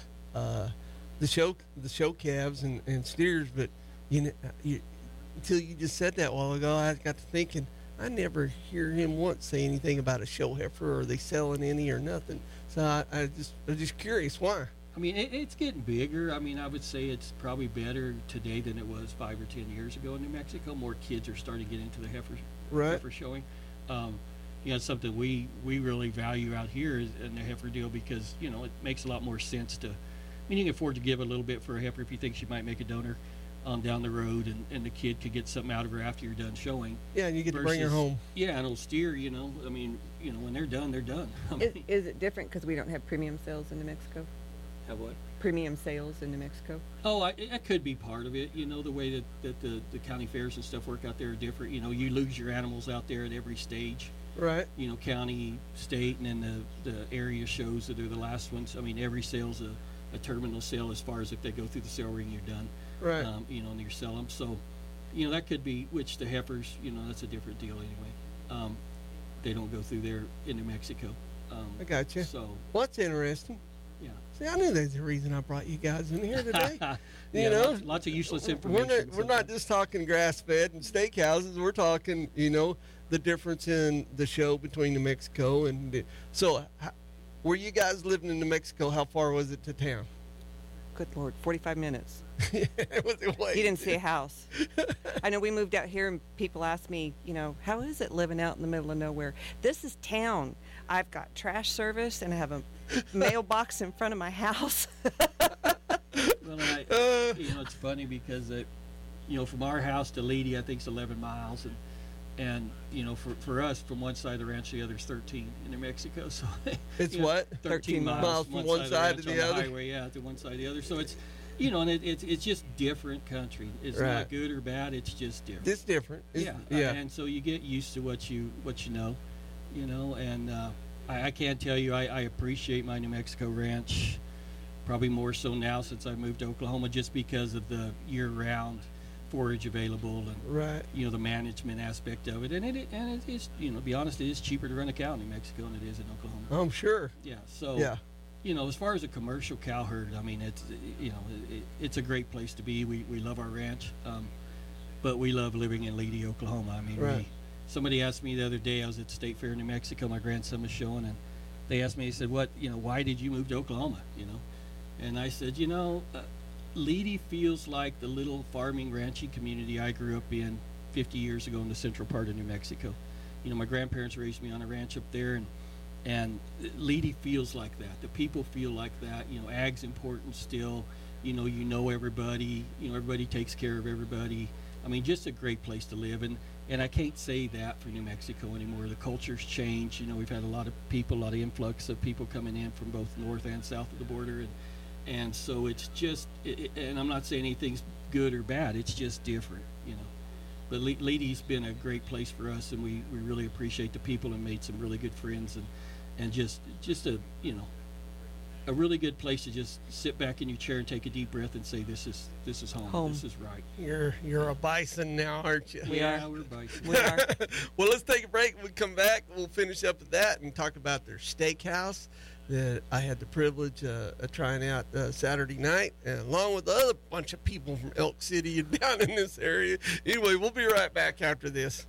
show calves and steers, but. You know, until you just said that a while ago, I got to thinking, I never hear him once say anything about a show heifer, or are they selling any or nothing. So I'm just curious why. I mean, it's getting bigger. I mean, I would say it's probably better today than it was 5 or 10 years ago in New Mexico. More kids are starting to get into the heifer showing. You know, it's something we really value out here in the heifer deal, because, you know, it makes a lot more sense to, I mean, you can afford to give a little bit for a heifer if you think she might make a donor down the road, and the kid could get something out of her after you're done showing. Yeah, and you get to bring her home. Yeah, an old steer, you know, I mean, you know, when they're done, they're done. I mean, is it different because we don't have premium sales in New Mexico? Have what? Premium sales in New Mexico? Oh, that could be part of it. You know, the way that the county fairs and stuff work out there are different. You know, you lose your animals out there at every stage. Right. You know, county, state, and then the area shows that are the last ones. I mean, every sale's a terminal sale as far as if they go through the sale ring, you're done. Right. You know, and you sell them. So, you know, that could be, which the heifers, you know, that's a different deal anyway. They don't go through there in New Mexico. I got you. So, well, that's interesting. Yeah. See, I knew there's a reason I brought you guys in here today. You know, lots of useless information. We're not just talking grass-fed and steakhouses. We're talking, you know, the difference in the show between New Mexico and. So, were you guys living in New Mexico? How far was it to town? Good Lord, 45 minutes. You didn't see a house. I know we moved out here, and people ask me, you know, how is it living out in the middle of nowhere? This is town. I've got trash service, and I have a mailbox in front of my house. Well, you know, it's funny because, you know, from our house to Leedy, I think it's 11 miles, and you know, for us, from one side of the ranch to the other is 13 in New Mexico. So it's know, what 13 miles from one side to the other. Highway, yeah, to one side to the other. So it's, you know, and it's just different country. It's not good or bad. It's just different. It's different. Yeah. And so you get used to what you know, and I can't tell you, I appreciate my New Mexico ranch probably more so now since I moved to Oklahoma, just because of the year-round forage available and you know, the management aspect of it, and it is, you know, to be honest, it is cheaper to run a cow in New Mexico than it is in Oklahoma. I'm sure. Yeah. So you know, as far as a commercial cow herd, I mean, it's, you know, it's a great place to be. We love our ranch, but we love living in Leedy, Oklahoma. I mean, somebody asked me the other day, I was at the State Fair in New Mexico, my grandson was showing, and they asked me, he said, why did you move to Oklahoma, you know? And I said, you know, Leedy feels like the little farming, ranching community I grew up in 50 years ago in the central part of New Mexico. You know, my grandparents raised me on a ranch up there, and Leedy feels like that. The people feel like that. You know, ag's important still. You know everybody. You know, everybody takes care of everybody. I mean, just a great place to live. And I can't say that for New Mexico anymore. The culture's changed. You know, we've had a lot of people, a lot of influx of people coming in from both north and south of the border, and so it's just, and I'm not saying anything's good or bad, it's just different, you know. But Leedy's been a great place for us, and we really appreciate the people and made some really good friends, and just a, you know, a really good place to just sit back in your chair and take a deep breath and say, this is home. This is right. You're a bison now, aren't you? Yeah, we're bison. We are. Well, let's take a break. We'll come back. We'll finish up with that and talk about their steakhouse. that I had the privilege of trying out Saturday night, and along with the other bunch of people from Elk City and down in this area. Anyway, we'll be right back after this.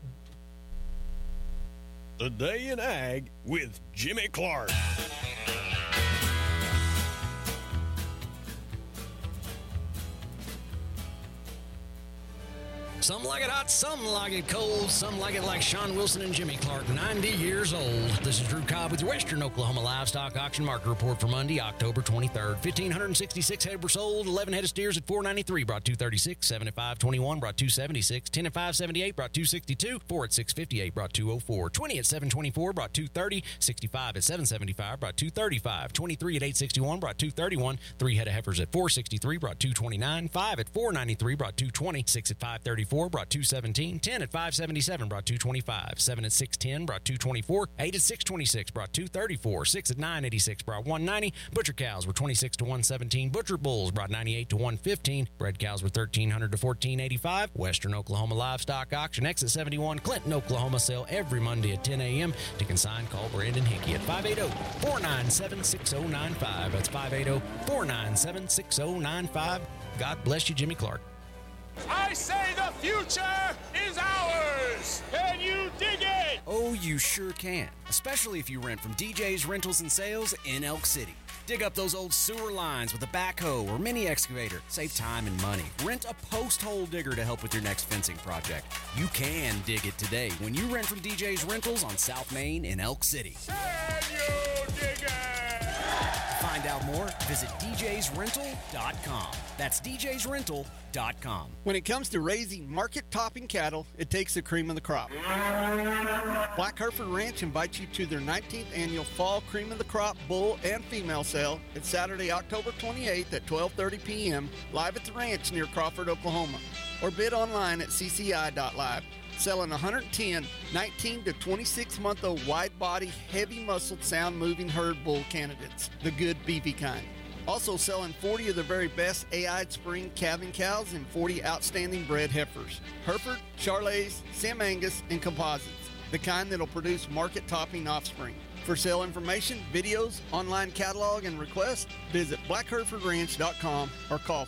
Today in Ag with Jimmy Clark. Some like it hot, some like it cold, some like it like Sean Wilson and Jimmy Clark, 90 years old. This is Drew Cobb with your Western Oklahoma Livestock Auction Market Report for Monday, October 23rd. 1,566 head were sold, 11 head of steers at $493, brought $236, 7 at $521, brought $276, 10 at $578, brought $262, 4 at $658, brought $204, 20 at $724, brought $230, 65 at $775, brought $235, 23 at $861, brought $231, 3 head of heifers at $463, brought $229, 5 at $493, brought $220, 6 at $534, brought $217, 10 at $577, brought $225, 7 at $610, brought $224, 8 at $626, brought $234, 6 at $986, brought $190. Butcher cows were $26 to $117. Butcher bulls brought $98 to $115. Bred cows were $1,300 to $1,485. Western Oklahoma Livestock Auction, exit 71, Clinton, Oklahoma. Sale every Monday at 10 a.m. To consign, call Brandon Hickey at 580-497-6095. That's 580-497-6095. God bless you, Jimmy Clark. I say the future is ours! Can you dig it? Oh, you sure can. Especially if you rent from DJ's Rentals and Sales in Elk City. Dig up those old sewer lines with a backhoe or mini excavator. Save time and money. Rent a post hole digger to help with your next fencing project. You can dig it today when you rent from DJ's Rentals on South Main in Elk City. Can you dig it? To find out more, visit djsrental.com. That's djsrental.com. When it comes to raising market-topping cattle, it takes the cream of the crop. Black Hereford Ranch invites you to their 19th annual Fall Cream of the Crop Bull and Female Sale. It's Saturday, October 28th at 12:30 p.m. live at the ranch near Crawford, Oklahoma. Or bid online at cci.live. Selling 110 19 to 26-month-old wide-body, heavy-muscled, sound-moving herd bull candidates, the good beefy kind. Also selling 40 of the very best AI spring calving cows and 40 outstanding bred heifers. Hereford, Charolais, Sam Angus, and composites, the kind that'll produce market-topping offspring. For sale information, videos, online catalog, and requests, visit blackherefordranch.com or call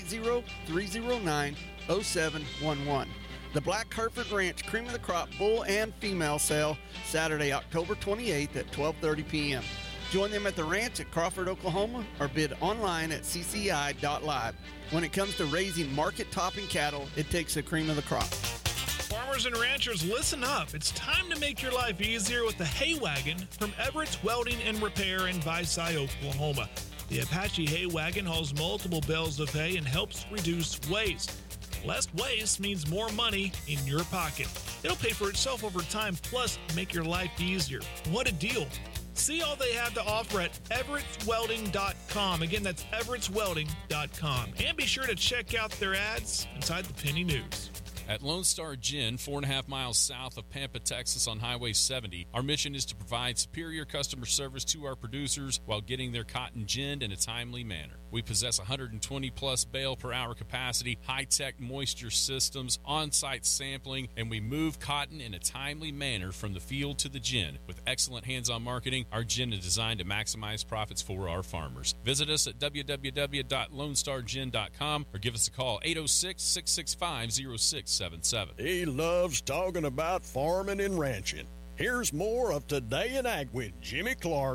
580-309-0711. The Black Hereford Ranch Cream of the Crop Bull and Female Sale, Saturday, October 28th at 12:30 p.m. Join them at the ranch at Crawford, Oklahoma, or bid online at cci.live. When it comes to raising market-topping cattle, it takes the cream of the crop. Farmers and ranchers, listen up. It's time to make your life easier with the Hay Wagon from Everett's Welding and Repair in Visay, Oklahoma. The Apache Hay Wagon hauls multiple bales of hay and helps reduce waste. Less waste means more money in your pocket. It'll pay for itself over time, plus make your life easier. What a deal. See all they have to offer at everettswelding.com. Again, that's everettswelding.com. And be sure to check out their ads inside the Penny News. At Lone Star Gin, 4.5 miles south of Pampa, Texas on Highway 70, our mission is to provide superior customer service to our producers while getting their cotton ginned in a timely manner. We possess 120-plus bale per hour capacity, high-tech moisture systems, on-site sampling, and we move cotton in a timely manner from the field to the gin. With excellent hands-on marketing, our gin is designed to maximize profits for our farmers. Visit us at www.lonestargin.com or give us a call, 806-665-0677. He loves talking about farming and ranching. Here's more of Today in Ag with Jimmy Clark.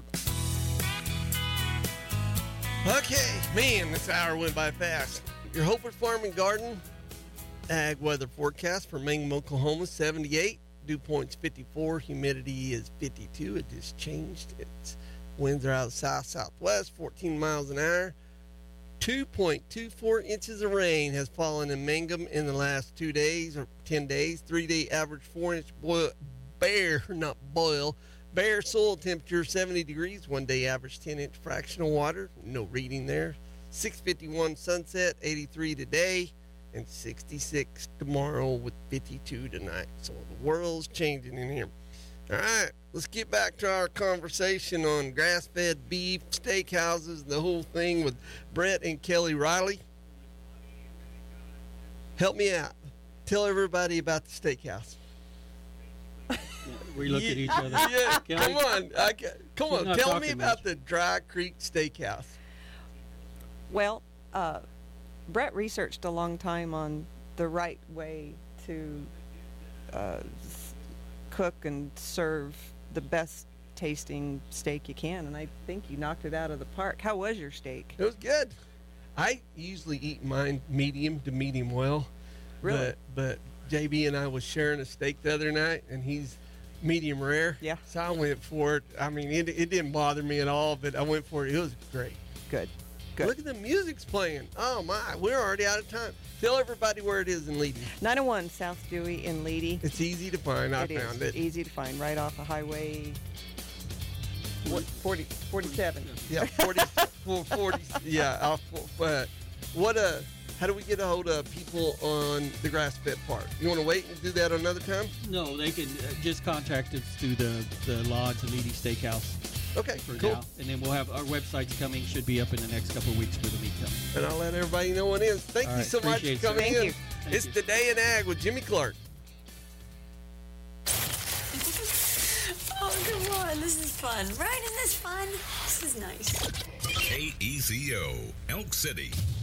Okay, man, this hour went by fast. Your Hope Farm and Garden ag weather forecast for Mangum, Oklahoma, 78. Dew point's 54. Humidity is 52. It just changed. Its winds are out of south-southwest, 14 miles an hour. 2.24 inches of rain has fallen in Mangum in the last 2 days or 10 days. 3-day average 4-inch bare soil temperature 70 degrees. 1 day average 10-inch fractional water. No reading there. 6:51 sunset, 83 today, and 66 tomorrow with 52 tonight. So the world's changing in here. All right, let's get back to our conversation on grass-fed beef, steakhouses, the whole thing with Brett and Kelly Riley. Help me out. Tell everybody about the steakhouse. We look at each other. Yeah, Kelly? come on. Tell me about the Dry Creek Steakhouse. Well, Brett researched a long time on the right way to cook and serve the best tasting steak you can, and I think you knocked it out of the park. How was your steak? It was good. I usually eat mine medium to medium well. Really? But JB and I was sharing a steak the other night, and he's medium rare. Yeah. So I went for it. I mean, it didn't bother me at all, but I went for it. It was great. Good. Look at the music's playing. Oh, my. We're already out of time. Tell everybody where it is in Leedy. 901 South Dewey in Leedy. It's easy to find. I found it. Easy to find, right off of Highway 47. Yeah, 40. Yeah. How do we get a hold of people on the grass-fed part? You want to wait and do that another time? No, they can just contact us through the Lodge, the Leedy Steakhouse. Okay, for cool. Now. And then we'll have our websites coming, should be up in the next couple of weeks for the meat coming. And I'll let everybody know when it is. Thank you so much for coming in. It's Today in Ag with Jimmy Clark. Oh, come on. This is fun. Right? Isn't this fun? This is nice. KECO, Elk City.